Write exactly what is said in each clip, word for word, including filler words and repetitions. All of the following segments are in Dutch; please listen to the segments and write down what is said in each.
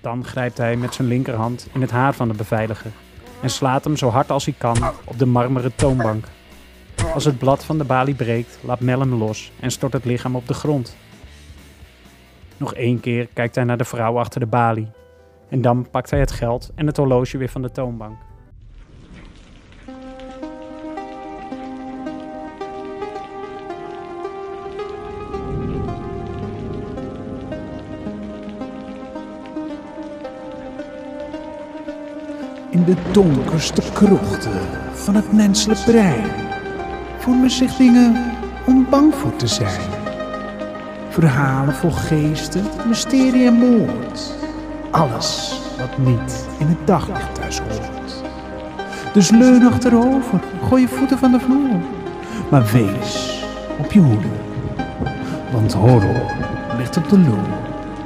Dan grijpt hij met zijn linkerhand in het haar van de beveiliger en slaat hem zo hard als hij kan op de marmeren toonbank. Als het blad van de balie breekt, laat Mel hem los en stort het lichaam op de grond. Nog één keer kijkt hij naar de vrouw achter de balie. En dan pakt hij het geld en het horloge weer van de toonbank. In de donkerste krochten van het menselijk brein vormen zich dingen om bang voor te zijn. Verhalen vol geesten, mysterie en moord. Alles wat niet in het daglicht thuis hoort. Dus leun achterover, gooi je voeten van de vloer. Maar wees op je hoede, want horror ligt op de loer.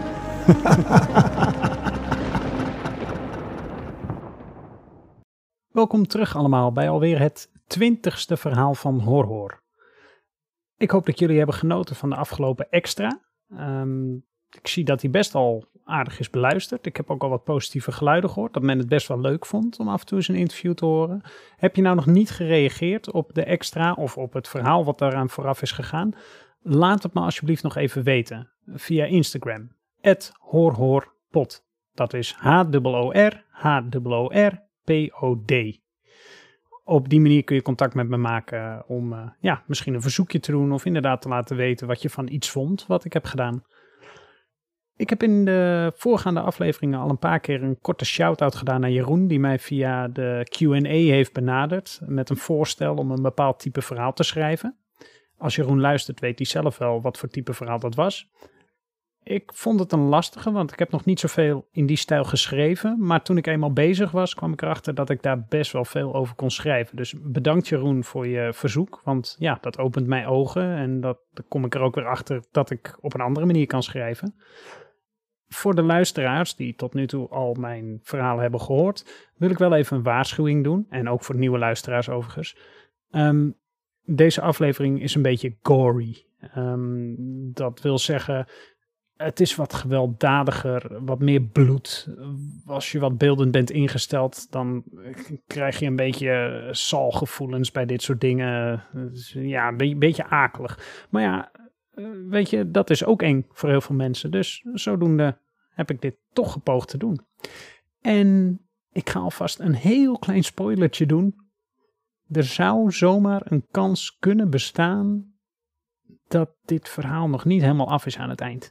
Welkom terug allemaal bij alweer het twintigste verhaal van Horror. Ik hoop dat jullie hebben genoten van de afgelopen extra. Um, ik zie dat hij best al aardig is beluisterd. Ik heb ook al wat positieve geluiden gehoord, dat men het best wel leuk vond om af en toe eens een interview te horen. Heb je nou nog niet gereageerd op de extra of op het verhaal wat daaraan vooraf is gegaan? Laat het me alsjeblieft nog even weten via Instagram, at horhorpod. Dat is H O O R H O O R P O D. Op die manier kun je contact met me maken om uh, ja, misschien een verzoekje te doen of inderdaad te laten weten wat je van iets vond wat ik heb gedaan. Ik heb in de voorgaande afleveringen al een paar keer een korte shout-out gedaan naar Jeroen, die mij via de Q en A heeft benaderd met een voorstel om een bepaald type verhaal te schrijven. Als Jeroen luistert, weet hij zelf wel wat voor type verhaal dat was. Ik vond het een lastige, want ik heb nog niet zoveel in die stijl geschreven. Maar toen ik eenmaal bezig was, kwam ik erachter dat ik daar best wel veel over kon schrijven. Dus bedankt Jeroen voor je verzoek, want ja, dat opent mijn ogen. En dat, dan kom ik er ook weer achter dat ik op een andere manier kan schrijven. Voor de luisteraars die tot nu toe al mijn verhalen hebben gehoord, wil ik wel even een waarschuwing doen. En ook voor nieuwe luisteraars overigens. Um, deze aflevering is een beetje gory. Um, dat wil zeggen, het is wat gewelddadiger, wat meer bloed. Als je wat beeldend bent ingesteld, dan krijg je een beetje Saw-gevoelens bij dit soort dingen. Ja, een beetje, beetje akelig. Maar ja, weet je, dat is ook eng voor heel veel mensen. Dus zodoende heb ik dit toch gepoogd te doen. En ik ga alvast een heel klein spoilertje doen. Er zou zomaar een kans kunnen bestaan dat dit verhaal nog niet helemaal af is aan het eind.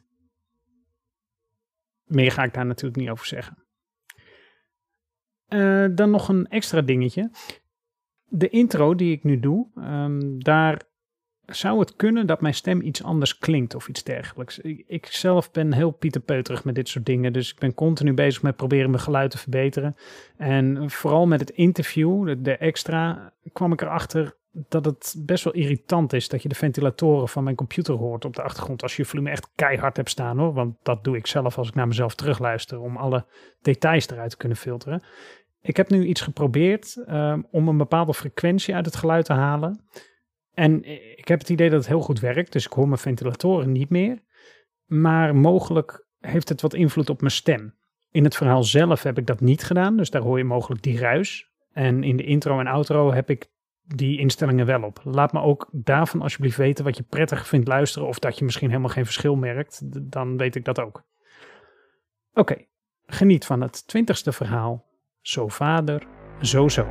Meer ga ik daar natuurlijk niet over zeggen. Uh, dan nog een extra dingetje. De intro die ik nu doe, um, daar zou het kunnen dat mijn stem iets anders klinkt of iets dergelijks. Ik, ik zelf ben heel pieterpeuterig met dit soort dingen, dus ik ben continu bezig met proberen mijn geluid te verbeteren. En vooral met het interview, de, de extra, kwam ik erachter dat het best wel irritant is dat je de ventilatoren van mijn computer hoort op de achtergrond als je je volume echt keihard hebt staan hoor. Want dat doe ik zelf als ik naar mezelf terugluister om alle details eruit te kunnen filteren. Ik heb nu iets geprobeerd um, om een bepaalde frequentie uit het geluid te halen. En ik heb het idee dat het heel goed werkt, dus ik hoor mijn ventilatoren niet meer. Maar mogelijk heeft het wat invloed op mijn stem. In het verhaal zelf heb ik dat niet gedaan, dus daar hoor je mogelijk die ruis. En in de intro en outro heb ik die instellingen wel op. Laat me ook daarvan alsjeblieft weten wat je prettig vindt luisteren of dat je misschien helemaal geen verschil merkt. Dan weet ik dat ook. Oké, okay, geniet van het twintigste verhaal. Zo vader, zo zoon.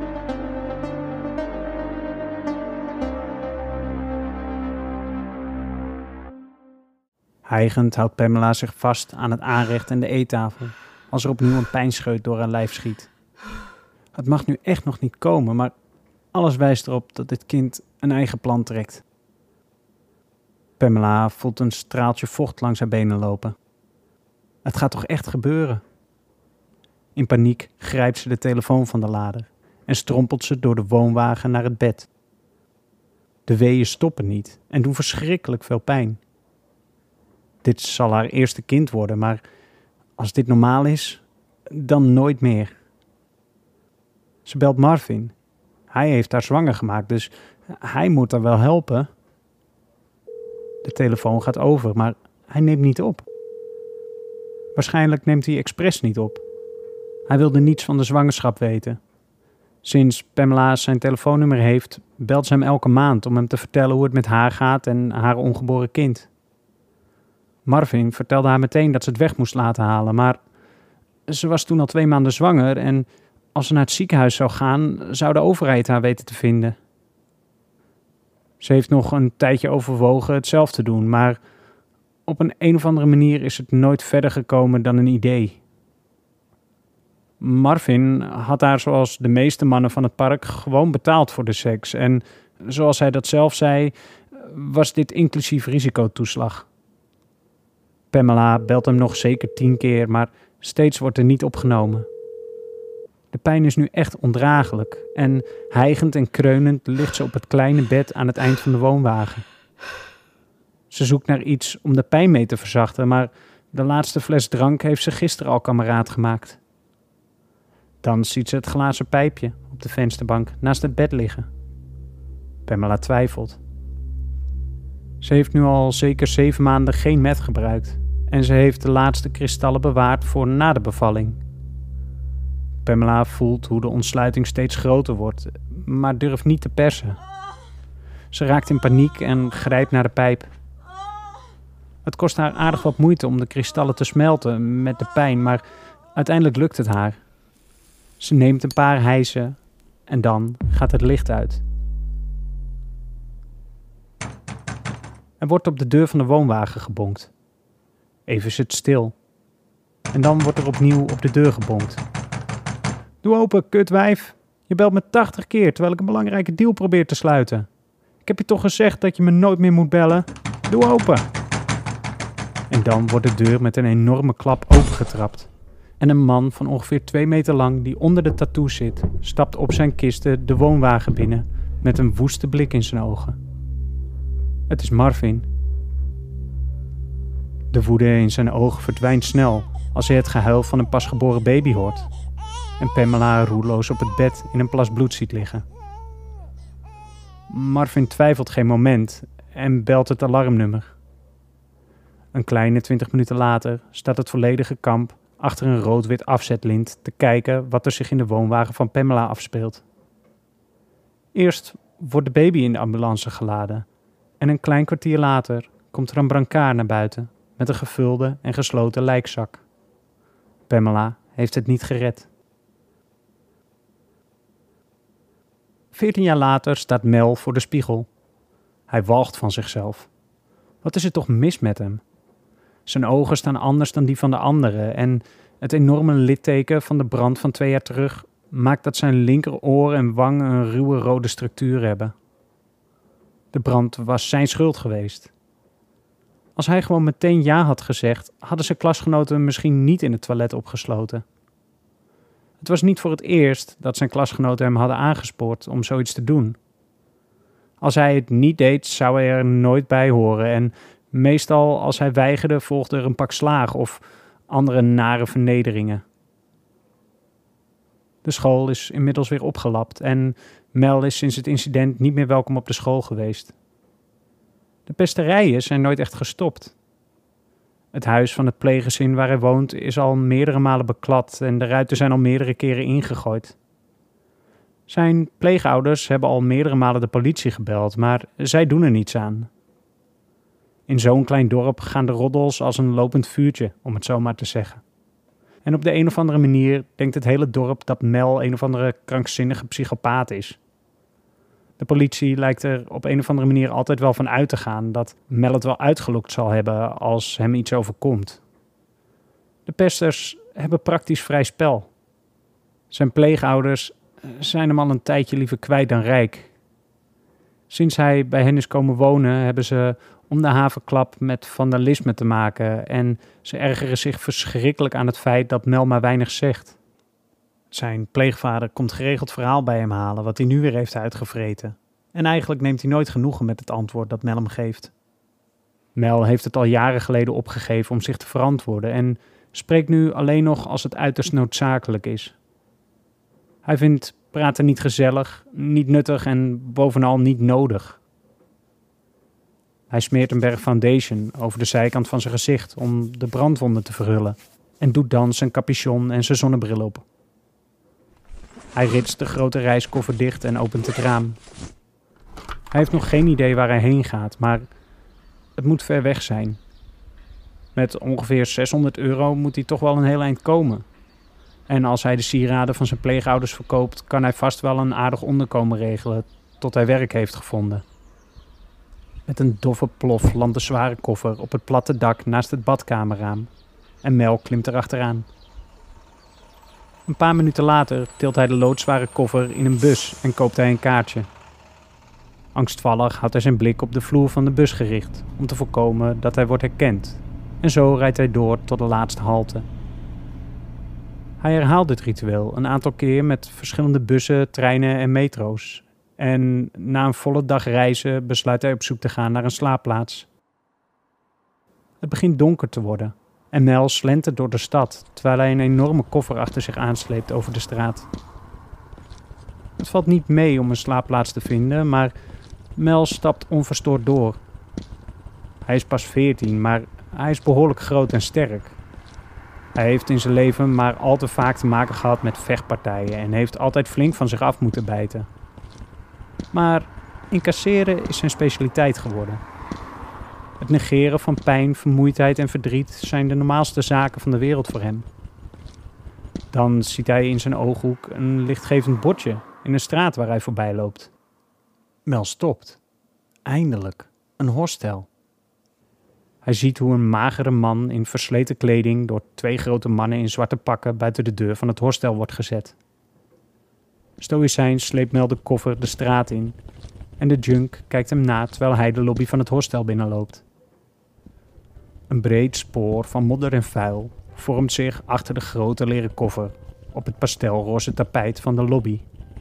Hijgend houdt Pamela zich vast aan het aanrecht en de eettafel, als er opnieuw een pijnscheut door haar lijf schiet. Het mag nu echt nog niet komen, maar alles wijst erop dat dit kind een eigen plan trekt. Pamela voelt een straaltje vocht langs haar benen lopen. Het gaat toch echt gebeuren? In paniek grijpt ze de telefoon van de lader en strompelt ze door de woonwagen naar het bed. De weeën stoppen niet en doen verschrikkelijk veel pijn. Dit zal haar eerste kind worden, maar als dit normaal is, dan nooit meer. Ze belt Marvin. Hij heeft haar zwanger gemaakt, dus hij moet haar wel helpen. De telefoon gaat over, maar hij neemt niet op. Waarschijnlijk neemt hij expres niet op. Hij wilde niets van de zwangerschap weten. Sinds Pamela zijn telefoonnummer heeft, belt ze hem elke maand om hem te vertellen hoe het met haar gaat en haar ongeboren kind. Marvin vertelde haar meteen dat ze het weg moest laten halen, maar ze was toen al twee maanden zwanger en als ze naar het ziekenhuis zou gaan, zou de overheid haar weten te vinden. Ze heeft nog een tijdje overwogen het zelf te doen, maar op een een of andere manier is het nooit verder gekomen dan een idee. Marvin had haar zoals de meeste mannen van het park gewoon betaald voor de seks en zoals hij dat zelf zei, was dit inclusief risicotoeslag. Pamela belt hem nog zeker tien keer, maar steeds wordt er niet opgenomen. De pijn is nu echt ondraaglijk en hijgend en kreunend ligt ze op het kleine bed aan het eind van de woonwagen. Ze zoekt naar iets om de pijn mee te verzachten, maar de laatste fles drank heeft ze gisteren al kameraad gemaakt. Dan ziet ze het glazen pijpje op de vensterbank naast het bed liggen. Pamela twijfelt. Ze heeft nu al zeker zeven maanden geen meth gebruikt en ze heeft de laatste kristallen bewaard voor na de bevalling. Pamela voelt hoe de ontsluiting steeds groter wordt, maar durft niet te persen. Ze raakt in paniek en grijpt naar de pijp. Het kost haar aardig wat moeite om de kristallen te smelten met de pijn, maar uiteindelijk lukt het haar. Ze neemt een paar hijsen en dan gaat het licht uit. Er wordt op de deur van de woonwagen gebonkt. Even is het stil. En dan wordt er opnieuw op de deur gebonkt. Doe open, kutwijf. Je belt me tachtig keer terwijl ik een belangrijke deal probeer te sluiten. Ik heb je toch gezegd dat je me nooit meer moet bellen? Doe open. En dan wordt de deur met een enorme klap opengetrapt. En een man van ongeveer twee meter lang die onder de tattoo zit, stapt op zijn kisten de woonwagen binnen met een woeste blik in zijn ogen. Het is Marvin. De woede in zijn ogen verdwijnt snel als hij het gehuil van een pasgeboren baby hoort en Pamela roerloos op het bed in een plas bloed ziet liggen. Marvin twijfelt geen moment en belt het alarmnummer. Een kleine twintig minuten later staat het volledige kamp achter een rood-wit afzetlint te kijken wat er zich in de woonwagen van Pamela afspeelt. Eerst wordt de baby in de ambulance geladen en een klein kwartier later komt er een brancard naar buiten met een gevulde en gesloten lijkzak. Pamela heeft het niet gered. Veertien jaar later staat Mel voor de spiegel. Hij walgt van zichzelf. Wat is er toch mis met hem? Zijn ogen staan anders dan die van de anderen en het enorme litteken van de brand van twee jaar terug maakt dat zijn linkeroor en wang een ruwe rode structuur hebben. De brand was zijn schuld geweest. Als hij gewoon meteen ja had gezegd, hadden zijn klasgenoten hem misschien niet in het toilet opgesloten. Het was niet voor het eerst dat zijn klasgenoten hem hadden aangespoord om zoiets te doen. Als hij het niet deed, zou hij er nooit bij horen en meestal als hij weigerde volgde er een pak slaag of andere nare vernederingen. De school is inmiddels weer opgelapt en Mel is sinds het incident niet meer welkom op de school geweest. De pesterijen zijn nooit echt gestopt. Het huis van het pleeggezin waar hij woont is al meerdere malen beklad en de ruiten zijn al meerdere keren ingegooid. Zijn pleegouders hebben al meerdere malen de politie gebeld, maar zij doen er niets aan. In zo'n klein dorp gaan de roddels als een lopend vuurtje, om het zo maar te zeggen. En op de een of andere manier denkt het hele dorp dat Mel een of andere krankzinnige psychopaat is. De politie lijkt er op een of andere manier altijd wel van uit te gaan dat Mel het wel uitgelokt zal hebben als hem iets overkomt. De pesters hebben praktisch vrij spel. Zijn pleegouders zijn hem al een tijdje liever kwijt dan rijk. Sinds hij bij hen is komen wonen hebben ze om de havenklap met vandalisme te maken en ze ergeren zich verschrikkelijk aan het feit dat Mel maar weinig zegt. Zijn pleegvader komt geregeld verhaal bij hem halen wat hij nu weer heeft uitgevreten. En eigenlijk neemt hij nooit genoegen met het antwoord dat Mel hem geeft. Mel heeft het al jaren geleden opgegeven om zich te verantwoorden en spreekt nu alleen nog als het uiterst noodzakelijk is. Hij vindt praten niet gezellig, niet nuttig en bovenal niet nodig. Hij smeert een berg foundation over de zijkant van zijn gezicht om de brandwonden te verhullen. en doet dan zijn capuchon en zijn zonnebril op. Hij ritst de grote reiskoffer dicht en opent het raam. Hij heeft nog geen idee waar hij heen gaat, maar het moet ver weg zijn. Met ongeveer zeshonderd euro moet hij toch wel een heel eind komen. En als hij de sieraden van zijn pleegouders verkoopt, kan hij vast wel een aardig onderkomen regelen tot hij werk heeft gevonden. Met een doffe plof landt de zware koffer op het platte dak naast het badkamerraam en Mel klimt erachteraan. Een paar minuten later tilt hij de loodzware koffer in een bus en koopt hij een kaartje. Angstvallig houdt hij zijn blik op de vloer van de bus gericht om te voorkomen dat hij wordt herkend. En zo rijdt hij door tot de laatste halte. Hij herhaalt dit ritueel een aantal keer met verschillende bussen, treinen en metro's. En na een volle dag reizen besluit hij op zoek te gaan naar een slaapplaats. Het begint donker te worden en Mel slentert door de stad terwijl hij een enorme koffer achter zich aansleept over de straat. Het valt niet mee om een slaapplaats te vinden, maar Mel stapt onverstoord door. Hij is pas veertien, maar hij is behoorlijk groot en sterk. Hij heeft in zijn leven maar al te vaak te maken gehad met vechtpartijen en heeft altijd flink van zich af moeten bijten. Maar incasseren is zijn specialiteit geworden. Het negeren van pijn, vermoeidheid en verdriet zijn de normaalste zaken van de wereld voor hem. Dan ziet hij in zijn ooghoek een lichtgevend bordje in een straat waar hij voorbij loopt. Mel stopt. Eindelijk, een hostel. Hij ziet hoe een magere man in versleten kleding door twee grote mannen in zwarte pakken buiten de deur van het hostel wordt gezet. Stoïcijns sleept Mel de koffer de straat in en de junk kijkt hem na terwijl hij de lobby van het hostel binnenloopt. Een breed spoor van modder en vuil vormt zich achter de grote leren koffer op het pastelroze tapijt van de lobby.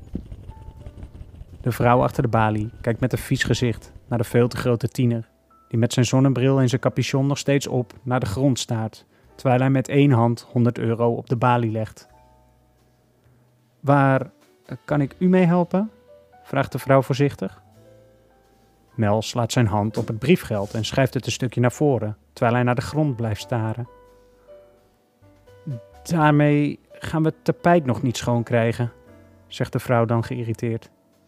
De vrouw achter de balie kijkt met een vies gezicht naar de veel te grote tiener die met zijn zonnebril en zijn capuchon nog steeds op naar de grond staart, terwijl hij met één hand honderd euro op de balie legt. Waar kan ik u mee helpen? Vraagt de vrouw voorzichtig. Mel slaat zijn hand op het briefgeld en schuift het een stukje naar voren, terwijl hij naar de grond blijft staren. Daarmee gaan we het tapijt nog niet schoon krijgen, zegt de vrouw dan geïrriteerd.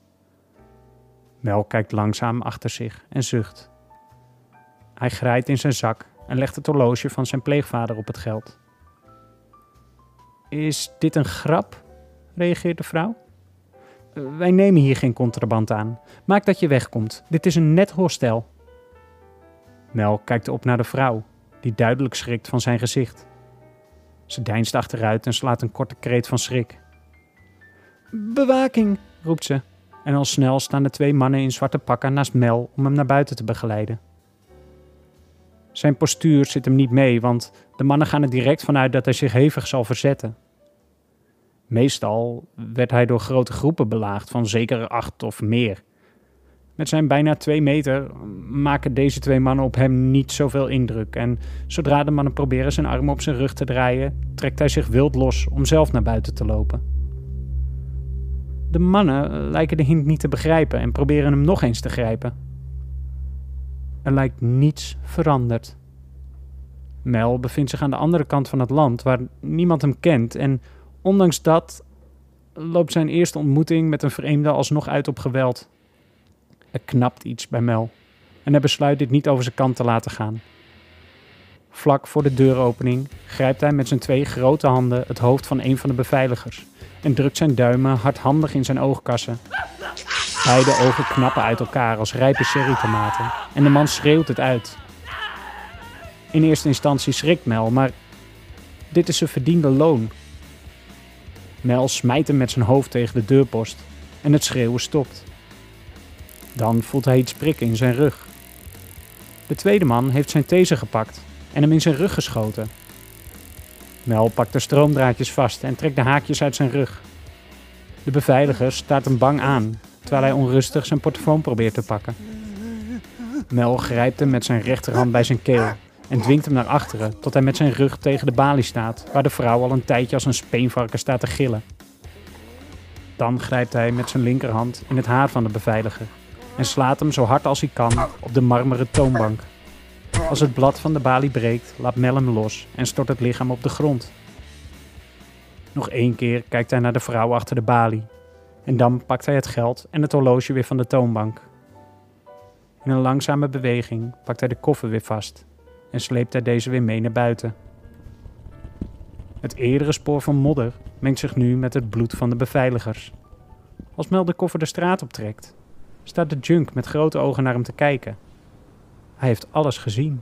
Mel kijkt langzaam achter zich en zucht. Hij graait in zijn zak en legt het horloge van zijn pleegvader op het geld. Is dit een grap? Reageert de vrouw. Wij nemen hier geen contraband aan. Maak dat je wegkomt. Dit is een net hostel. Mel kijkt op naar de vrouw, die duidelijk schrikt van zijn gezicht. Ze deinst achteruit en slaat een korte kreet van schrik. Bewaking, roept ze. En al snel staan de twee mannen in zwarte pakken naast Mel om hem naar buiten te begeleiden. Zijn postuur zit hem niet mee, want de mannen gaan er direct vanuit dat hij zich hevig zal verzetten. Meestal werd hij door grote groepen belaagd van zeker acht of meer. Met zijn bijna twee meter maken deze twee mannen op hem niet zoveel indruk en zodra de mannen proberen zijn arm op zijn rug te draaien, trekt hij zich wild los om zelf naar buiten te lopen. De mannen lijken de hint niet te begrijpen en proberen hem nog eens te grijpen. Er lijkt niets veranderd. Mel bevindt zich aan de andere kant van het land waar niemand hem kent en ondanks dat loopt zijn eerste ontmoeting met een vreemde alsnog uit op geweld. Er knapt iets bij Mel en hij besluit dit niet over zijn kant te laten gaan. Vlak voor de deuropening grijpt hij met zijn twee grote handen het hoofd van een van de beveiligers en drukt zijn duimen hardhandig in zijn oogkassen. Beide ogen knappen uit elkaar als rijpe cherrytomaten en de man schreeuwt het uit. In eerste instantie schrikt Mel, maar dit is zijn verdiende loon. Mel smijt hem met zijn hoofd tegen de deurpost en het schreeuwen stopt. Dan voelt hij iets prikken in zijn rug. De tweede man heeft zijn taser gepakt en hem in zijn rug geschoten. Mel pakt de stroomdraadjes vast en trekt de haakjes uit zijn rug. De beveiliger staart hem bang aan, terwijl hij onrustig zijn portofoon probeert te pakken. Mel grijpt hem met zijn rechterhand bij zijn keel en dwingt hem naar achteren tot hij met zijn rug tegen de balie staat, waar de vrouw al een tijdje als een speenvarken staat te gillen. Dan grijpt hij met zijn linkerhand in het haar van de beveiliger en slaat hem zo hard als hij kan op de marmeren toonbank. Als het blad van de balie breekt, laat Mel hem los en stort het lichaam op de grond. Nog één keer kijkt hij naar de vrouw achter de balie. En dan pakt hij het geld en het horloge weer van de toonbank. In een langzame beweging pakt hij de koffer weer vast en sleept hij deze weer mee naar buiten. Het eerdere spoor van modder mengt zich nu met het bloed van de beveiligers. Als Mel de koffer de straat optrekt, staat de junk met grote ogen naar hem te kijken. Hij heeft alles gezien.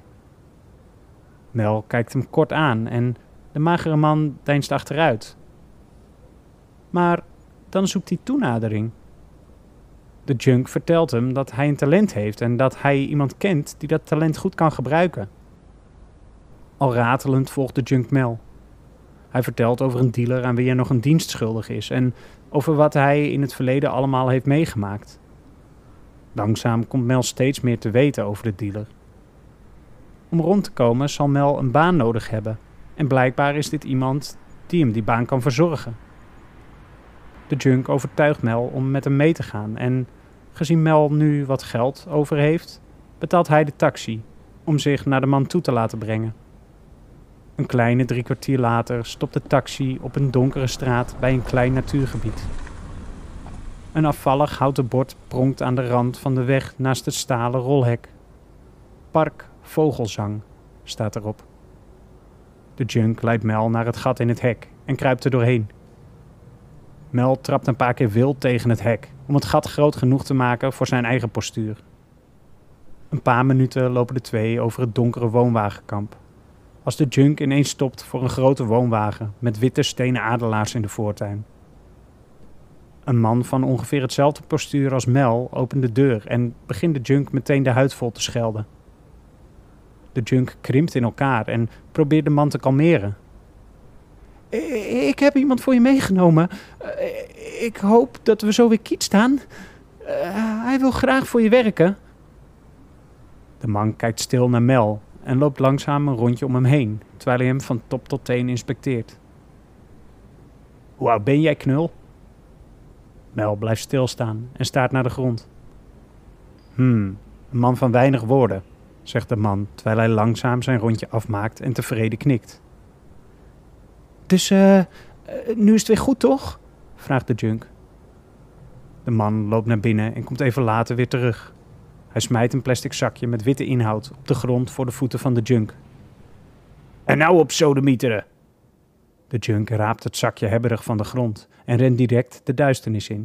Mel kijkt hem kort aan en de magere man deinst achteruit. Maar dan zoekt hij toenadering. De junk vertelt hem dat hij een talent heeft en dat hij iemand kent die dat talent goed kan gebruiken. Al ratelend volgt de junk Mel. Hij vertelt over een dealer aan wie hij nog een dienst schuldig is en over wat hij in het verleden allemaal heeft meegemaakt. Langzaam komt Mel steeds meer te weten over de dealer. Om rond te komen zal Mel een baan nodig hebben en blijkbaar is dit iemand die hem die baan kan verzorgen. De junk overtuigt Mel om met hem mee te gaan en gezien Mel nu wat geld over heeft, betaalt hij de taxi om zich naar de man toe te laten brengen. Een kleine drie kwartier later stopt de taxi op een donkere straat bij een klein natuurgebied. Een afvallig houten bord pronkt aan de rand van de weg naast het stalen rolhek. Park Vogelzang staat erop. De junk leidt Mel naar het gat in het hek en kruipt er doorheen. Mel trapt een paar keer wild tegen het hek om het gat groot genoeg te maken voor zijn eigen postuur. Een paar minuten lopen de twee over het donkere woonwagenkamp. Als de junk ineens stopt voor een grote woonwagen met witte stenen adelaars in de voortuin. Een man van ongeveer hetzelfde postuur als Mel opent de deur en begint de junk meteen de huid vol te schelden. De junk krimpt in elkaar en probeert de man te kalmeren. Ik heb iemand voor je meegenomen. Ik hoop dat we zo weer kiet staan. Hij wil graag voor je werken. De man kijkt stil naar Mel en loopt langzaam een rondje om hem heen, terwijl hij hem van top tot teen inspecteert. Hoe oud ben jij, knul? Mel blijft stilstaan en staart naar de grond. Hmm, een man van weinig woorden, zegt de man, terwijl hij langzaam zijn rondje afmaakt en tevreden knikt. Dus, uh, uh, nu is het weer goed, toch? Vraagt de junk. De man loopt naar binnen en komt even later weer terug. Hij smijt een plastic zakje met witte inhoud op de grond voor de voeten van de junk. En nou op sodemieteren! De junk raapt het zakje hebberig van de grond en rent direct de duisternis in.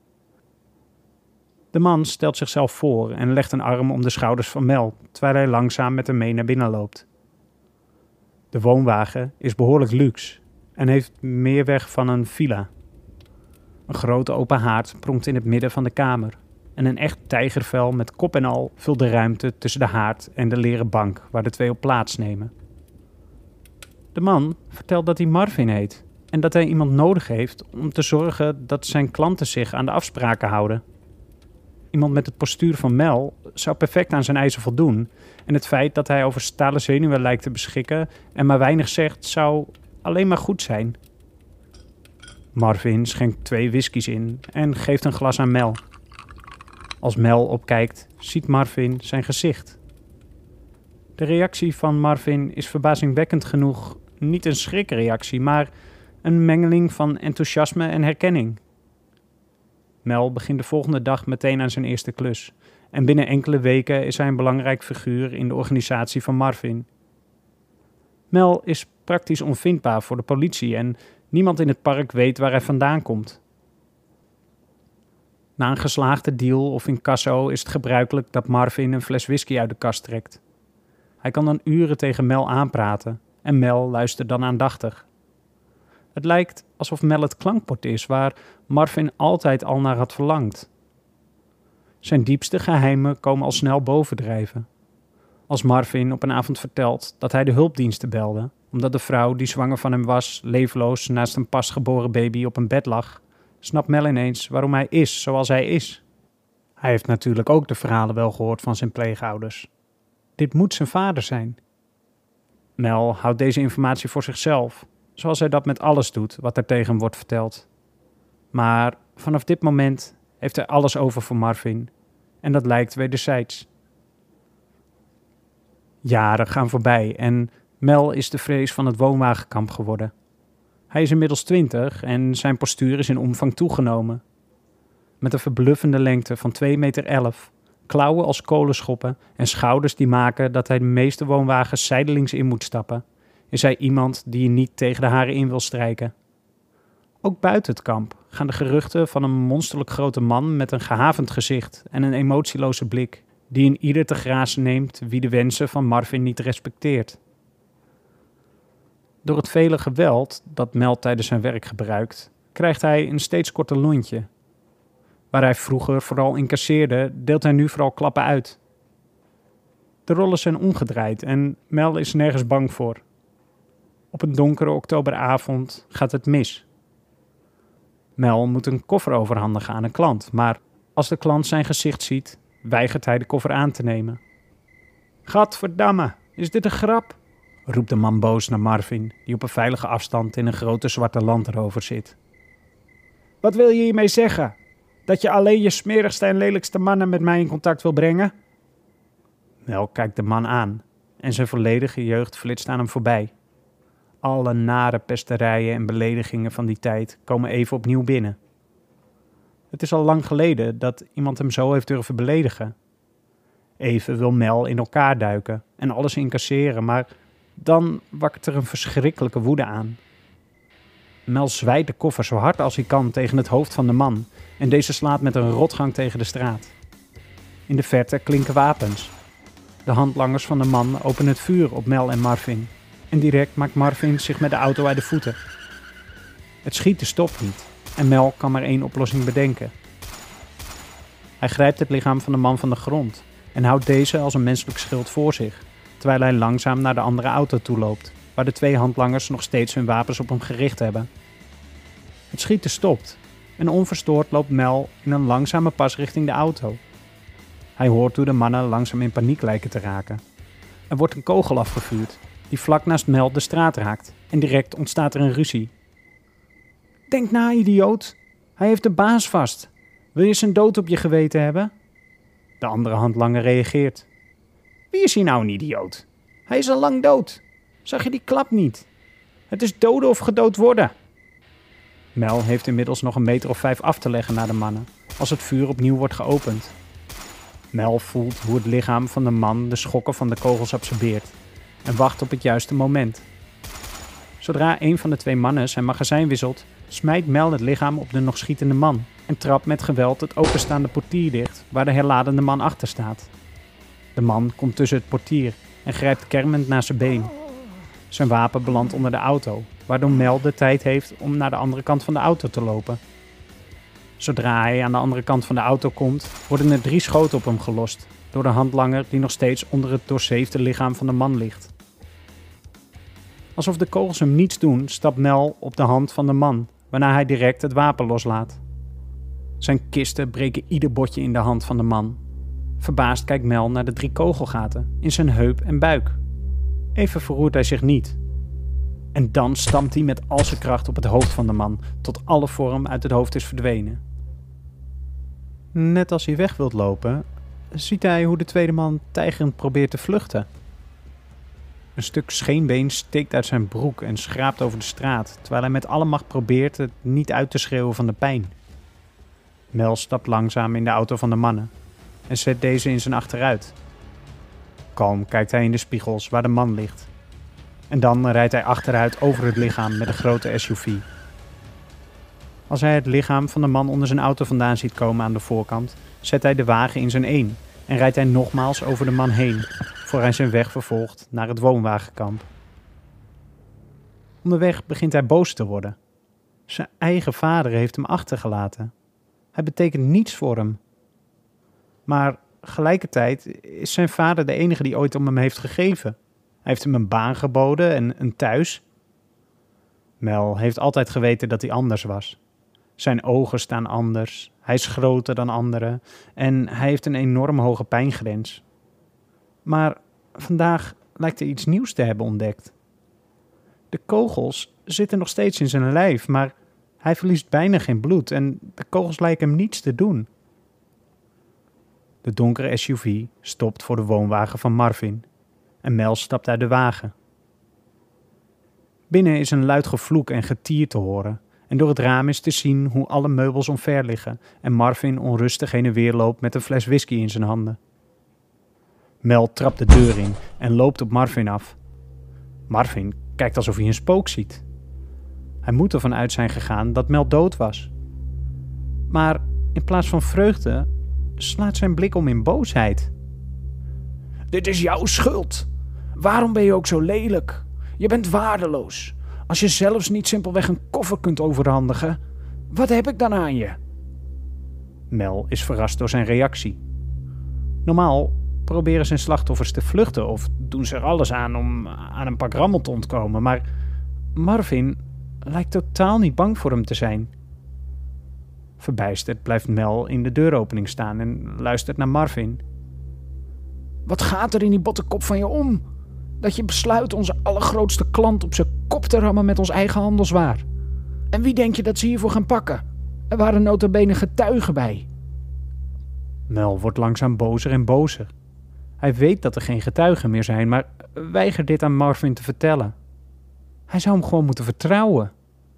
De man stelt zichzelf voor en legt een arm om de schouders van Mel, terwijl hij langzaam met hem mee naar binnen loopt. De woonwagen is behoorlijk luxe en heeft meer weg van een villa. Een grote open haard pronkt in het midden van de kamer. En een echt tijgervel met kop en al vult de ruimte tussen de haard en de leren bank waar de twee op plaatsnemen. De man vertelt dat hij Marvin heet en dat hij iemand nodig heeft om te zorgen dat zijn klanten zich aan de afspraken houden. Iemand met het postuur van Mel zou perfect aan zijn eisen voldoen en het feit dat hij over stalen zenuwen lijkt te beschikken en maar weinig zegt zou alleen maar goed zijn. Marvin schenkt twee whiskies in en geeft een glas aan Mel. Als Mel opkijkt, ziet Marvin zijn gezicht. De reactie van Marvin is verbazingwekkend genoeg niet een schrikreactie, maar een mengeling van enthousiasme en herkenning. Mel begint de volgende dag meteen aan zijn eerste klus en binnen enkele weken is hij een belangrijk figuur in de organisatie van Marvin. Mel is praktisch onvindbaar voor de politie en niemand in het park weet waar hij vandaan komt. Na een geslaagde deal of incasso is het gebruikelijk dat Marvin een fles whisky uit de kast trekt. Hij kan dan uren tegen Mel aanpraten en Mel luistert dan aandachtig. Het lijkt alsof Mel het klankbord is waar Marvin altijd al naar had verlangd. Zijn diepste geheimen komen al snel bovendrijven. Als Marvin op een avond vertelt dat hij de hulpdiensten belde, omdat de vrouw die zwanger van hem was leefloos naast een pasgeboren baby op een bed lag, snapt Mel ineens waarom hij is zoals hij is. Hij heeft natuurlijk ook de verhalen wel gehoord van zijn pleegouders. Dit moet zijn vader zijn. Mel houdt deze informatie voor zichzelf, zoals hij dat met alles doet wat er tegen hem wordt verteld. Maar vanaf dit moment heeft hij alles over voor Marvin en dat lijkt wederzijds. Jaren gaan voorbij en Mel is de vrees van het woonwagenkamp geworden. Hij is inmiddels twintig en zijn postuur is in omvang toegenomen. Met een verbluffende lengte van twee meter elf, klauwen als kolenschoppen en schouders die maken dat hij de meeste woonwagens zijdelings in moet stappen, is hij iemand die je niet tegen de haren in wil strijken. Ook buiten het kamp gaan de geruchten van een monsterlijk grote man met een gehavend gezicht en een emotieloze blik, die in ieder te grazen neemt wie de wensen van Marvin niet respecteert. Door het vele geweld dat Mel tijdens zijn werk gebruikt, krijgt hij een steeds korter lontje. Waar hij vroeger vooral incasseerde, deelt hij nu vooral klappen uit. De rollen zijn omgedraaid en Mel is nergens bang voor. Op een donkere oktoberavond gaat het mis. Mel moet een koffer overhandigen aan een klant, maar als de klant zijn gezicht ziet, weigert hij de koffer aan te nemen. Gadverdamme, is dit een grap? Roept de man boos naar Marvin, die op een veilige afstand in een grote zwarte Land Rover zit. Wat wil je hiermee zeggen? Dat je alleen je smerigste en lelijkste mannen met mij in contact wil brengen? Mel kijkt de man aan en zijn volledige jeugd flitst aan hem voorbij. Alle nare pesterijen en beledigingen van die tijd komen even opnieuw binnen. Het is al lang geleden dat iemand hem zo heeft durven beledigen. Even wil Mel in elkaar duiken en alles incasseren, maar dan wakkert er een verschrikkelijke woede aan. Mel zwijt de koffer zo hard als hij kan tegen het hoofd van de man en deze slaat met een rotgang tegen de straat. In de verte klinken wapens. De handlangers van de man openen het vuur op Mel en Marvin en direct maakt Marvin zich met de auto uit de voeten. Het schieten stopt niet en Mel kan maar één oplossing bedenken. Hij grijpt het lichaam van de man van de grond en houdt deze als een menselijk schild voor zich, terwijl hij langzaam naar de andere auto toe loopt, waar de twee handlangers nog steeds hun wapens op hem gericht hebben. Het schieten stopt en onverstoord loopt Mel in een langzame pas richting de auto. Hij hoort hoe de mannen langzaam in paniek lijken te raken. Er wordt een kogel afgevuurd, die vlak naast Mel de straat raakt en direct ontstaat er een ruzie. Denk na, idioot. Hij heeft de baas vast. Wil je zijn dood op je geweten hebben? De andere handlanger reageert. Wie is hier nou een idioot? Hij is al lang dood. Zag je die klap niet? Het is doden of gedood worden. Mel heeft inmiddels nog een meter of vijf af te leggen naar de mannen, als het vuur opnieuw wordt geopend. Mel voelt hoe het lichaam van de man de schokken van de kogels absorbeert en wacht op het juiste moment. Zodra een van de twee mannen zijn magazijn wisselt, smijt Mel het lichaam op de nog schietende man en trapt met geweld het openstaande portier dicht waar de herladende man achter staat. De man komt tussen het portier en grijpt kermend naar zijn been. Zijn wapen belandt onder de auto, waardoor Mel de tijd heeft om naar de andere kant van de auto te lopen. Zodra hij aan de andere kant van de auto komt, worden er drie schoten op hem gelost door de handlanger die nog steeds onder het doorzeefde lichaam van de man ligt. Alsof de kogels hem niets doen, stapt Mel op de hand van de man, waarna hij direct het wapen loslaat. Zijn kisten breken ieder botje in de hand van de man. Verbaasd kijkt Mel naar de drie kogelgaten in zijn heup en buik. Even verroert hij zich niet. En dan stampt hij met al zijn kracht op het hoofd van de man, tot alle vorm uit het hoofd is verdwenen. Net als hij weg wilt lopen, ziet hij hoe de tweede man tijgerend probeert te vluchten. Een stuk scheenbeen steekt uit zijn broek en schraapt over de straat, terwijl hij met alle macht probeert het niet uit te schreeuwen van de pijn. Mel stapt langzaam in de auto van de mannen en zet deze in zijn achteruit. Kalm kijkt hij in de spiegels waar de man ligt. En dan rijdt hij achteruit over het lichaam met een grote S U V. Als hij het lichaam van de man onder zijn auto vandaan ziet komen aan de voorkant, zet hij de wagen in zijn een en rijdt hij nogmaals over de man heen, voor hij zijn weg vervolgt naar het woonwagenkamp. Onderweg begint hij boos te worden. Zijn eigen vader heeft hem achtergelaten. Hij betekent niets voor hem. Maar tegelijkertijd is zijn vader de enige die ooit om hem heeft gegeven. Hij heeft hem een baan geboden en een thuis. Mel heeft altijd geweten dat hij anders was. Zijn ogen staan anders, hij is groter dan anderen en hij heeft een enorm hoge pijngrens. Maar vandaag lijkt hij iets nieuws te hebben ontdekt. De kogels zitten nog steeds in zijn lijf, maar hij verliest bijna geen bloed en de kogels lijken hem niets te doen. De donkere S U V stopt voor de woonwagen van Marvin en Mel stapt uit de wagen. Binnen is een luid gevloek en getier te horen en door het raam is te zien hoe alle meubels omver liggen en Marvin onrustig heen en weer loopt met een fles whisky in zijn handen. Mel trapt de deur in en loopt op Marvin af. Marvin kijkt alsof hij een spook ziet. Hij moet ervan uit zijn gegaan dat Mel dood was. Maar in plaats van vreugde slaat zijn blik om in boosheid. Dit is jouw schuld. Waarom ben je ook zo lelijk? Je bent waardeloos. Als je zelfs niet simpelweg een koffer kunt overhandigen, wat heb ik dan aan je? Mel is verrast door zijn reactie. Normaal proberen zijn slachtoffers te vluchten of doen ze er alles aan om aan een pak rammel te ontkomen, maar Marvin lijkt totaal niet bang voor hem te zijn. Verbijsterd blijft Mel in de deuropening staan en luistert naar Marvin. Wat gaat er in die botte kop van je om? Dat je besluit onze allergrootste klant op zijn kop te rammen met ons eigen handelswaar. En wie denk je dat ze hiervoor gaan pakken? Er waren nota bene getuigen bij. Mel wordt langzaam bozer en bozer. Hij weet dat er geen getuigen meer zijn, maar weigert dit aan Marvin te vertellen. Hij zou hem gewoon moeten vertrouwen.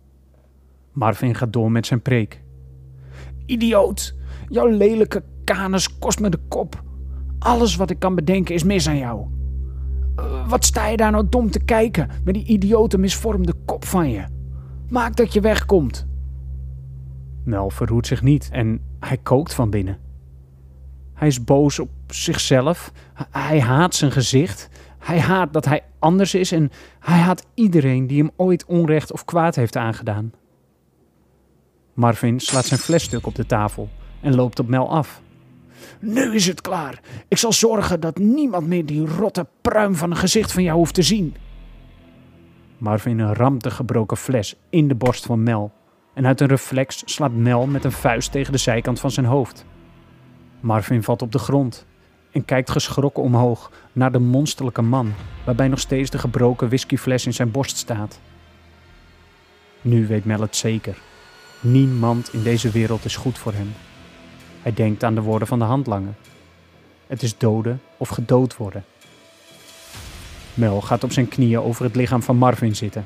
Marvin gaat door met zijn preek. Idioot, jouw lelijke kanus kost me de kop. Alles wat ik kan bedenken is mis aan jou. Uh, wat sta je daar nou dom te kijken met die idiote misvormde kop van je? Maak dat je wegkomt. Mel verroert zich niet en hij kookt van binnen. Hij is boos op zichzelf. Hij haat zijn gezicht. Hij haat dat hij anders is en hij haat iedereen die hem ooit onrecht of kwaad heeft aangedaan. Marvin slaat zijn flesstuk op de tafel en loopt op Mel af. Nu is het klaar. Ik zal zorgen dat niemand meer die rotte pruim van een gezicht van jou hoeft te zien. Marvin ramt de gebroken fles in de borst van Mel en uit een reflex slaat Mel met een vuist tegen de zijkant van zijn hoofd. Marvin valt op de grond en kijkt geschrokken omhoog naar de monsterlijke man, waarbij nog steeds de gebroken whiskyfles in zijn borst staat. Nu weet Mel het zeker. Niemand in deze wereld is goed voor hem. Hij denkt aan de woorden van de handlanger. Het is doden of gedood worden. Mel gaat op zijn knieën over het lichaam van Marvin zitten.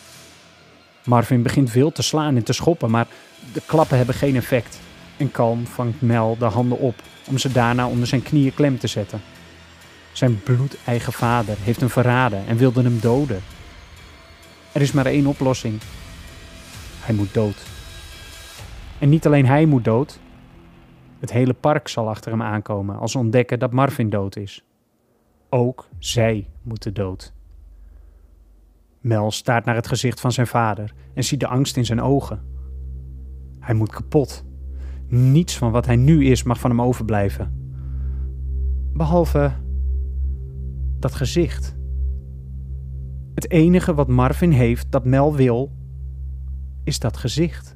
Marvin begint veel te slaan en te schoppen, maar de klappen hebben geen effect. En kalm vangt Mel de handen op om ze daarna onder zijn knieën klem te zetten. Zijn bloedeigen vader heeft hem verraden en wilde hem doden. Er is maar één oplossing. Hij moet dood. En niet alleen hij moet dood. Het hele park zal achter hem aankomen als ze ontdekken dat Marvin dood is. Ook zij moeten dood. Mel staart naar het gezicht van zijn vader en ziet de angst in zijn ogen. Hij moet kapot. Niets van wat hij nu is mag van hem overblijven. Behalve dat gezicht. Het enige wat Marvin heeft dat Mel wil, is dat gezicht.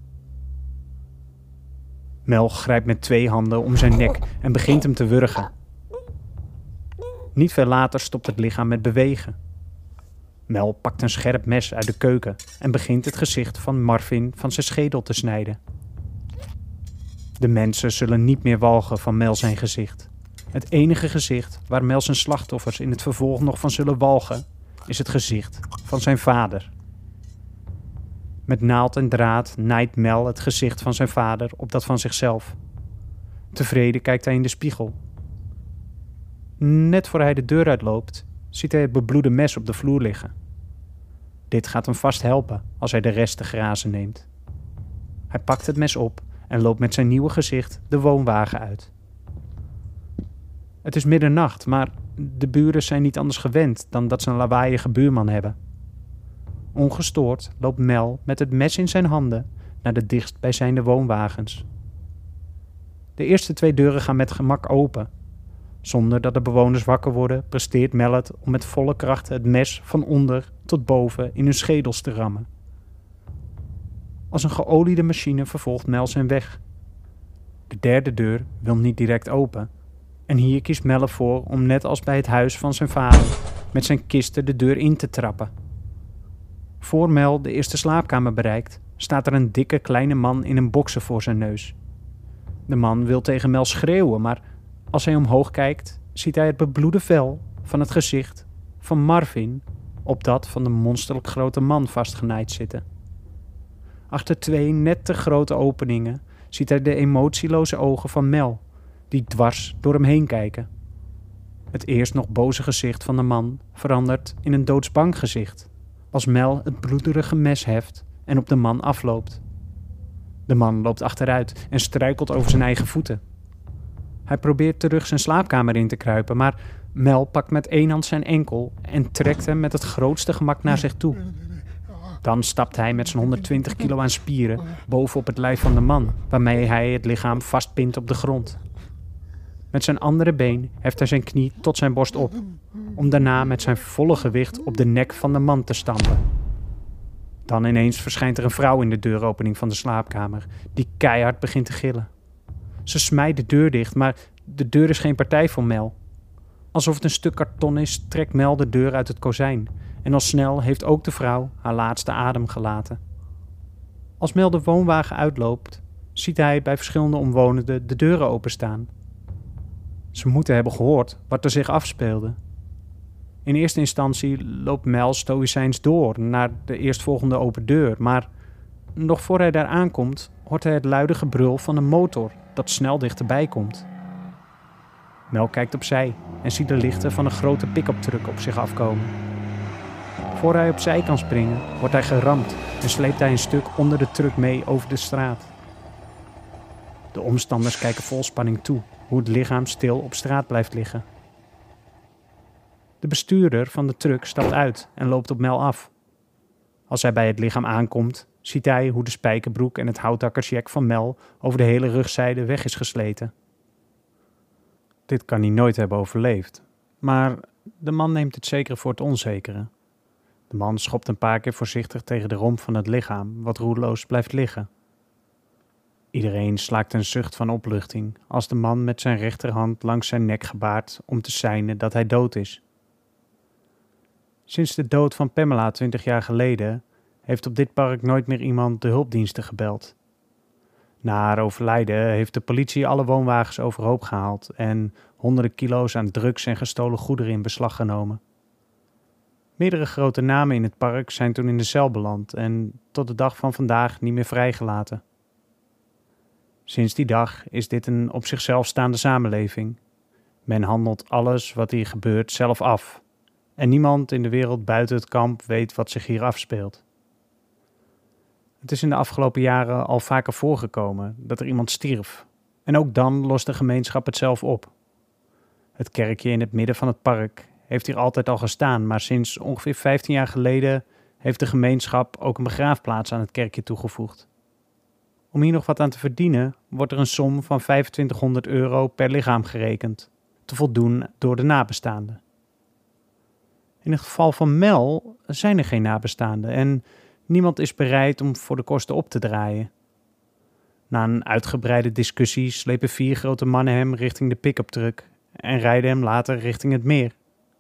Mel grijpt met twee handen om zijn nek en begint hem te wurgen. Niet veel later stopt het lichaam met bewegen. Mel pakt een scherp mes uit de keuken en begint het gezicht van Marvin van zijn schedel te snijden. De mensen zullen niet meer walgen van Mel zijn gezicht. Het enige gezicht waar Mel zijn slachtoffers in het vervolg nog van zullen walgen, is het gezicht van zijn vader. Met naald en draad naait Mel het gezicht van zijn vader op dat van zichzelf. Tevreden kijkt hij in de spiegel. Net voor hij de deur uitloopt, ziet hij het bebloede mes op de vloer liggen. Dit gaat hem vast helpen als hij de rest te grazen neemt. Hij pakt het mes op en loopt met zijn nieuwe gezicht de woonwagen uit. Het is middernacht, maar de buren zijn niet anders gewend dan dat ze een lawaaiige buurman hebben. Ongestoord loopt Mel met het mes in zijn handen naar de dichtstbijzijnde woonwagens. De eerste twee deuren gaan met gemak open. Zonder dat de bewoners wakker worden, presteert Mel het om met volle kracht het mes van onder tot boven in hun schedels te rammen. Als een geoliede machine vervolgt Mel zijn weg. De derde deur wil niet direct open. En hier kiest Mel ervoor om net als bij het huis van zijn vader met zijn kisten de deur in te trappen. Voor Mel de eerste slaapkamer bereikt, staat er een dikke kleine man in een bokser voor zijn neus. De man wil tegen Mel schreeuwen, maar als hij omhoog kijkt, ziet hij het bebloede vel van het gezicht van Marvin op dat van de monsterlijk grote man vastgenaaid zitten. Achter twee net te grote openingen ziet hij de emotieloze ogen van Mel, die dwars door hem heen kijken. Het eerst nog boze gezicht van de man verandert in een doodsbang gezicht, als Mel het bloederige mes heft en op de man afloopt. De man loopt achteruit en struikelt over zijn eigen voeten. Hij probeert terug zijn slaapkamer in te kruipen, maar Mel pakt met één hand zijn enkel en trekt hem met het grootste gemak naar zich toe. Dan stapt hij met zijn honderdtwintig kilo aan spieren bovenop het lijf van de man, waarmee hij het lichaam vastpint op de grond. Met zijn andere been heft hij zijn knie tot zijn borst op, om daarna met zijn volle gewicht op de nek van de man te stampen. Dan ineens verschijnt er een vrouw in de deuropening van de slaapkamer, die keihard begint te gillen. Ze smijt de deur dicht, maar de deur is geen partij voor Mel. Alsof het een stuk karton is, trekt Mel de deur uit het kozijn. En al snel heeft ook de vrouw haar laatste adem gelaten. Als Mel de woonwagen uitloopt, ziet hij bij verschillende omwonenden de deuren openstaan. Ze moeten hebben gehoord wat er zich afspeelde. In eerste instantie loopt Mel stoïcijns door naar de eerstvolgende open deur, maar nog voor hij daar aankomt, hoort hij het luide gebrul van een motor dat snel dichterbij komt. Mel kijkt opzij en ziet de lichten van een grote pick-up truck op zich afkomen. Voor hij opzij kan springen, wordt hij geramd en sleept hij een stuk onder de truck mee over de straat. De omstanders kijken vol spanning toe hoe het lichaam stil op straat blijft liggen. De bestuurder van de truck stapt uit en loopt op Mel af. Als hij bij het lichaam aankomt, ziet hij hoe de spijkerbroek en het houthakkersjack van Mel over de hele rugzijde weg is gesleten. Dit kan hij nooit hebben overleefd, maar de man neemt het zekere voor het onzekere. De man schopt een paar keer voorzichtig tegen de romp van het lichaam, wat roerloos blijft liggen. Iedereen slaakt een zucht van opluchting als de man met zijn rechterhand langs zijn nek gebaart om te seinen dat hij dood is. Sinds de dood van Pamela twintig jaar geleden heeft op dit park nooit meer iemand de hulpdiensten gebeld. Na haar overlijden heeft de politie alle woonwagens overhoop gehaald en honderden kilo's aan drugs en gestolen goederen in beslag genomen. Meerdere grote namen in het park zijn toen in de cel beland en tot de dag van vandaag niet meer vrijgelaten. Sinds die dag is dit een op zichzelf staande samenleving. Men handelt alles wat hier gebeurt zelf af. En niemand in de wereld buiten het kamp weet wat zich hier afspeelt. Het is in de afgelopen jaren al vaker voorgekomen dat er iemand stierf. En ook dan lost de gemeenschap het zelf op. Het kerkje in het midden van het park heeft hier altijd al gestaan, maar sinds ongeveer vijftien jaar geleden heeft de gemeenschap ook een begraafplaats aan het kerkje toegevoegd. Om hier nog wat aan te verdienen, wordt er een som van vijfentwintighonderd euro per lichaam gerekend, te voldoen door de nabestaanden. In het geval van Mel zijn er geen nabestaanden en niemand is bereid om voor de kosten op te draaien. Na een uitgebreide discussie slepen vier grote mannen hem richting de pick-up truck en rijden hem later richting het meer.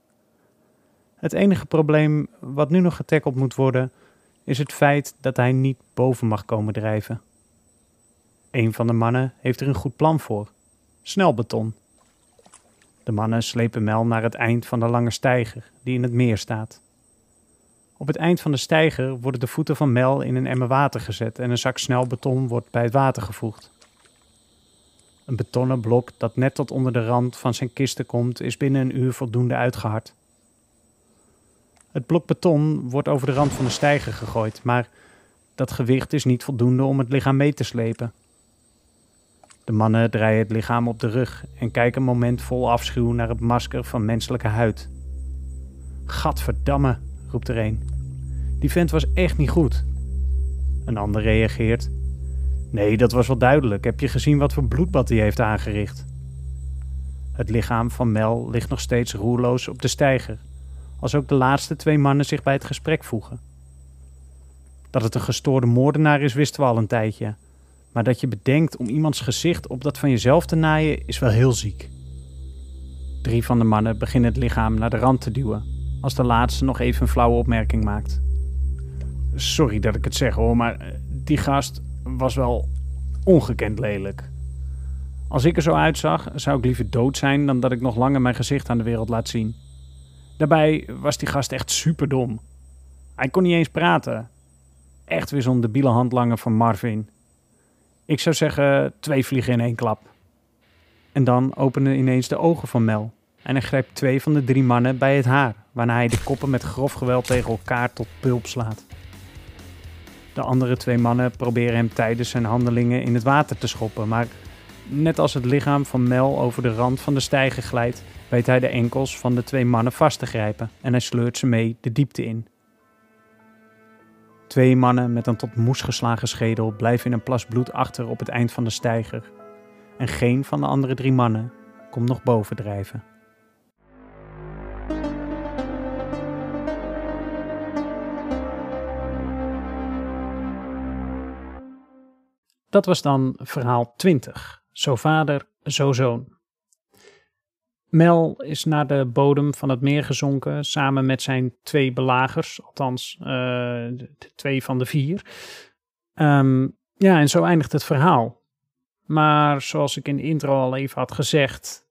Het enige probleem wat nu nog getackeld moet worden, is het feit dat hij niet boven mag komen drijven. Een van de mannen heeft er een goed plan voor: snelbeton. De mannen slepen Mel naar het eind van de lange steiger die in het meer staat. Op het eind van de steiger worden de voeten van Mel in een emmer water gezet en een zak snelbeton wordt bij het water gevoegd. Een betonnen blok dat net tot onder de rand van zijn kisten komt, is binnen een uur voldoende uitgehard. Het blok beton wordt over de rand van de steiger gegooid, maar dat gewicht is niet voldoende om het lichaam mee te slepen. De mannen draaien het lichaam op de rug en kijken een moment vol afschuw naar het masker van menselijke huid. Gadverdamme, roept er een. Die vent was echt niet goed. Een ander reageert. Nee, dat was wel duidelijk. Heb je gezien wat voor bloedbad hij heeft aangericht? Het lichaam van Mel ligt nog steeds roerloos op de steiger, als ook de laatste twee mannen zich bij het gesprek voegen. Dat het een gestoorde moordenaar is, wisten we al een tijdje. Maar dat je bedenkt om iemands gezicht op dat van jezelf te naaien, is wel heel ziek. Drie van de mannen beginnen het lichaam naar de rand te duwen, als de laatste nog even een flauwe opmerking maakt. Sorry dat ik het zeg hoor, maar die gast was wel ongekend lelijk. Als ik er zo uitzag, zou ik liever dood zijn dan dat ik nog langer mijn gezicht aan de wereld laat zien. Daarbij was die gast echt superdom. Hij kon niet eens praten. Echt weer zo'n debiele handlanger van Marvin. Ik zou zeggen, twee vliegen in één klap. En dan openden ineens de ogen van Mel. En hij greep twee van de drie mannen bij het haar, waarna hij de koppen met grof geweld tegen elkaar tot pulp slaat. De andere twee mannen proberen hem tijdens zijn handelingen in het water te schoppen, maar net als het lichaam van Mel over de rand van de steiger glijdt, weet hij de enkels van de twee mannen vast te grijpen en hij sleurt ze mee de diepte in. Twee mannen met een tot moes geslagen schedel blijven in een plas bloed achter op het eind van de steiger. En geen van de andere drie mannen komt nog bovendrijven. Dat was dan verhaal twintig. Zo vader, zo zoon. Mel is naar de bodem van het meer gezonken samen met zijn twee belagers, althans uh, de, de twee van de vier. Um, ja, en zo eindigt het verhaal. Maar zoals ik in de intro al even had gezegd,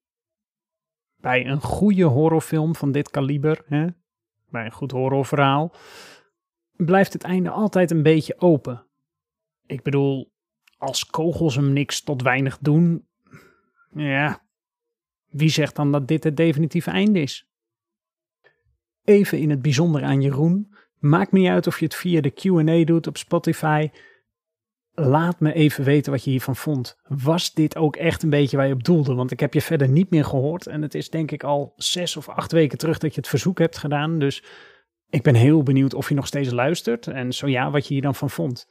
bij een goede horrorfilm van dit kaliber, hè, bij een goed horrorverhaal, blijft het einde altijd een beetje open. Ik bedoel, als kogels hem niks tot weinig doen, ja, wie zegt dan dat dit het definitieve einde is? Even in het bijzonder aan Jeroen, maakt me niet uit of je het via de Q en A doet op Spotify. Laat me even weten wat je hiervan vond. Was dit ook echt een beetje waar je op doelde? Want ik heb je verder niet meer gehoord en het is denk ik al zes of acht weken terug dat je het verzoek hebt gedaan. Dus ik ben heel benieuwd of je nog steeds luistert en zo ja, wat je hier dan van vond.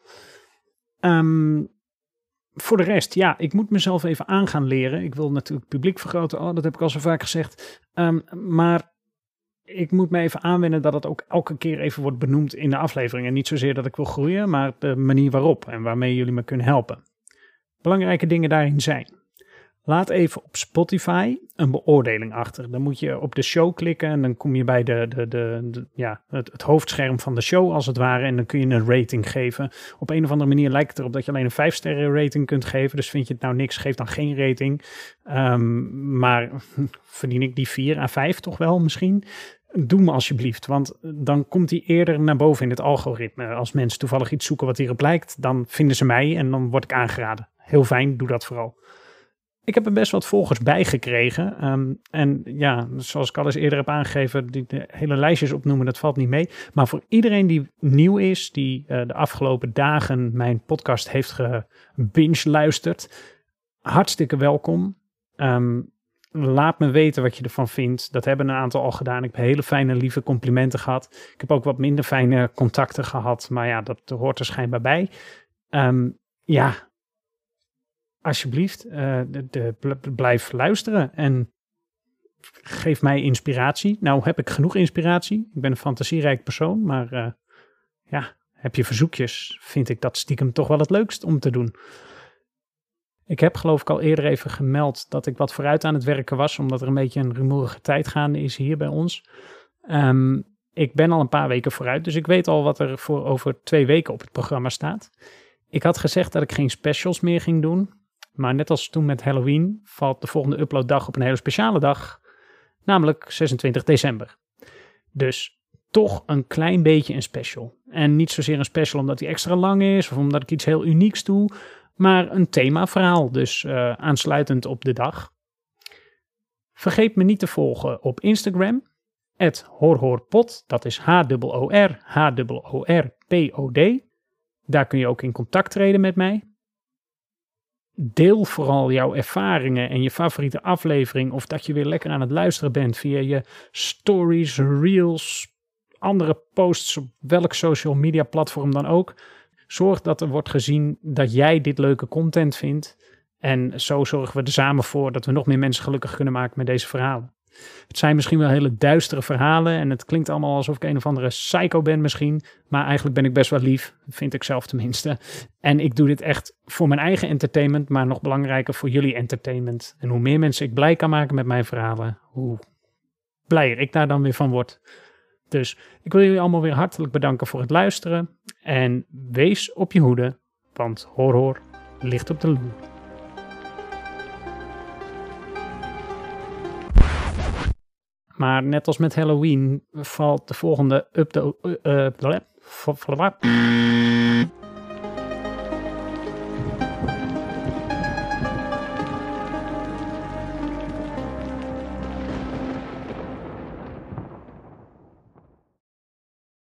Um, voor de rest, ja, ik moet mezelf even aan gaan leren. Ik wil natuurlijk publiek vergroten, oh, dat heb ik al zo vaak gezegd. Um, maar ik moet me even aanwennen dat het ook elke keer even wordt benoemd in de aflevering. En niet zozeer dat ik wil groeien, maar de manier waarop en waarmee jullie me kunnen helpen. Belangrijke dingen daarin zijn: laat even op Spotify een beoordeling achter. Dan moet je op de show klikken en dan kom je bij de, de, de, de, ja, het, het hoofdscherm van de show als het ware. En dan kun je een rating geven. Op een of andere manier lijkt het erop dat je alleen een vijf sterren rating kunt geven. Dus vind je het nou niks, geef dan geen rating. Um, maar verdien ik die vier à vijf toch wel misschien? Doe me alsjeblieft, want dan komt hij eerder naar boven in het algoritme. Als mensen toevallig iets zoeken wat hierop lijkt, dan vinden ze mij en dan word ik aangeraden. Heel fijn, doe dat vooral. Ik heb er best wat volgers bij gekregen. Um, en ja, zoals ik al eens eerder heb aangegeven, die de hele lijstjes opnoemen, dat valt niet mee. Maar voor iedereen die nieuw is, die uh, de afgelopen dagen mijn podcast heeft gebinge-luisterd, hartstikke welkom. Um, laat me weten wat je ervan vindt. Dat hebben een aantal al gedaan. Ik heb hele fijne, lieve complimenten gehad. Ik heb ook wat minder fijne contacten gehad, maar ja, dat hoort er schijnbaar bij. Um, ja... Alsjeblieft, uh, de, de, blijf luisteren en geef mij inspiratie. Nou heb ik genoeg inspiratie. Ik ben een fantasierijk persoon, maar uh, ja, heb je verzoekjes, vind ik dat stiekem toch wel het leukst om te doen. Ik heb geloof ik al eerder even gemeld dat ik wat vooruit aan het werken was, omdat er een beetje een rumoerige tijd gaande is hier bij ons. Um, ik ben al een paar weken vooruit, dus ik weet al wat er voor over twee weken op het programma staat. Ik had gezegd dat ik geen specials meer ging doen. Maar net als toen met Halloween valt de volgende uploaddag op een hele speciale dag, namelijk zesentwintig december. Dus toch een klein beetje een special. En niet zozeer een special omdat hij extra lang is of omdat ik iets heel unieks doe, maar een themaverhaal, dus uh, aansluitend op de dag. Vergeet me niet te volgen op Instagram, at horhorpod, dat is H O O R H O O R P O D. Daar kun je ook in contact treden met mij. Deel vooral jouw ervaringen en je favoriete aflevering of dat je weer lekker aan het luisteren bent via je stories, reels, andere posts op welk social media platform dan ook. Zorg dat er wordt gezien dat jij dit leuke content vindt en zo zorgen we er samen voor dat we nog meer mensen gelukkig kunnen maken met deze verhalen. Het zijn misschien wel hele duistere verhalen en het klinkt allemaal alsof ik een of andere psycho ben misschien, maar eigenlijk ben ik best wel lief, vind ik zelf tenminste. En ik doe dit echt voor mijn eigen entertainment, maar nog belangrijker voor jullie entertainment. En hoe meer mensen ik blij kan maken met mijn verhalen, hoe blijer ik daar dan weer van word. Dus ik wil jullie allemaal weer hartelijk bedanken voor het luisteren en wees op je hoede, want horror ligt op de loer. Maar net als met Halloween valt de volgende update... Uh, uh,